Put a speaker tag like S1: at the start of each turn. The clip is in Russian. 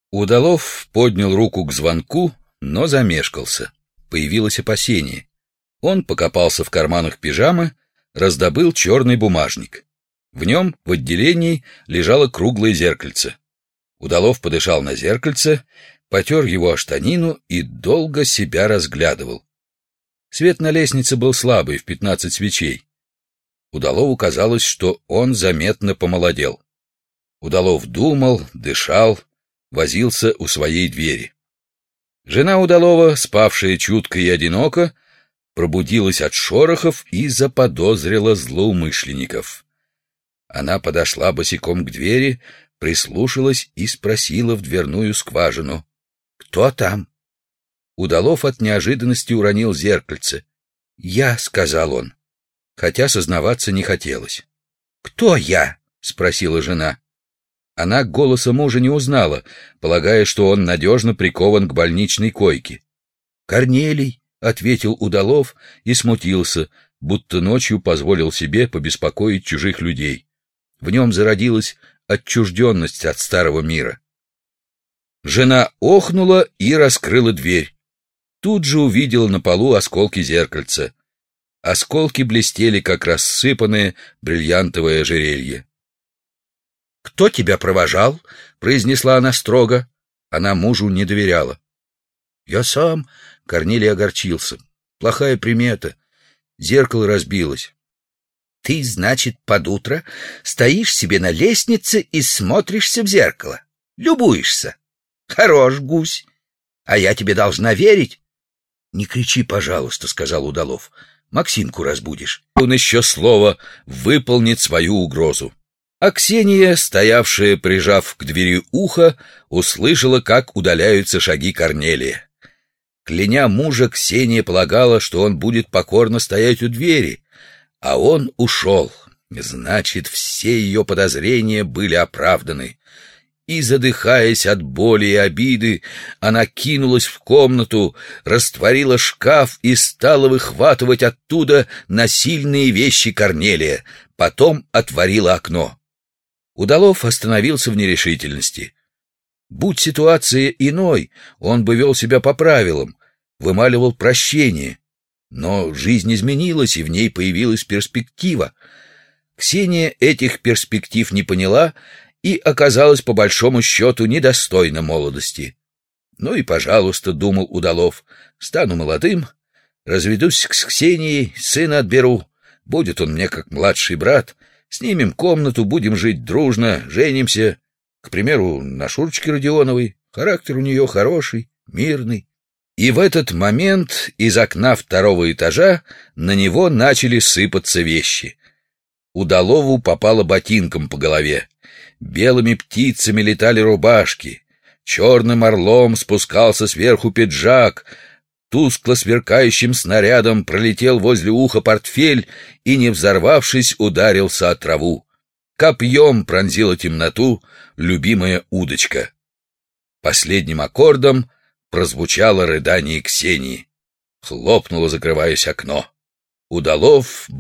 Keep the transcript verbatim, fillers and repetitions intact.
S1: Удалов поднял руку к звонку, но замешкался. Появилось опасение. Он покопался в карманах пижамы, раздобыл черный бумажник. В нем в отделении лежало круглое зеркальце. Удалов подышал на зеркальце, потер его о штанину и долго себя разглядывал. Свет на лестнице был слабый, в пятнадцать свечей. Удалову казалось, что он заметно помолодел. Удалов думал, дышал, возился у своей двери. Жена Удалова, спавшая чутко и одиноко, пробудилась от шорохов и заподозрила злоумышленников. Она подошла босиком к двери, прислушалась и спросила в дверную скважину: «Кто там?» Удалов от неожиданности уронил зеркальце. «Я», — сказал он, хотя сознаваться не хотелось. «Кто я?» — спросила жена. Она голоса мужа не узнала, полагая, что он надежно прикован к больничной койке. «Корнелий», — ответил Удалов и смутился, будто ночью позволил себе побеспокоить чужих людей. В нем зародилась отчужденность от старого мира. Жена охнула и раскрыла дверь. Тут же увидела на полу осколки зеркальца. Осколки блестели, как рассыпанное бриллиантовое ожерелье. «Кто тебя провожал?» — произнесла она строго. Она мужу не доверяла. «Я сам», — Корнелий огорчился. «Плохая примета. Зеркало разбилось». «Ты, значит, под утро стоишь себе на лестнице и смотришься в зеркало? Любуешься? Хорош гусь. А я тебе должна верить?» «Не кричи, пожалуйста», — сказал Удалов. «Максимку разбудишь». Он еще слово выполнит свою угрозу. А Ксения, стоявшая, прижав к двери ухо, услышала, как удаляются шаги Корнелия. Кляня мужа, Ксения полагала, что он будет покорно стоять у двери, а он ушел. Значит, все ее подозрения были оправданы. И, задыхаясь от боли и обиды, она кинулась в комнату, растворила шкаф и стала выхватывать оттуда насильные вещи Корнелия, потом отворила окно. Удалов остановился в нерешительности. Будь ситуация иной, он бы вел себя по правилам, вымаливал прощение. Но жизнь изменилась, и в ней появилась перспектива. Ксения этих перспектив не поняла и оказалась, по большому счету, недостойна молодости. Ну и, пожалуйста, думал Удалов, стану молодым, разведусь с Ксенией, сына отберу, будет он мне как младший брат, снимем комнату, будем жить дружно, женимся, к примеру, на Шурочке Родионовой, характер у нее хороший, мирный. И в этот момент из окна второго этажа на него начали сыпаться вещи. Удалову попало ботинком по голове. Белыми птицами летали рубашки. Черным орлом спускался сверху пиджак. Тускло сверкающим снарядом пролетел возле уха портфель и, не взорвавшись, ударился о траву. Копьем пронзила темноту любимая удочка. Последним аккордом прозвучало рыдание Ксении. Хлопнуло, закрываясь, окно. Удалов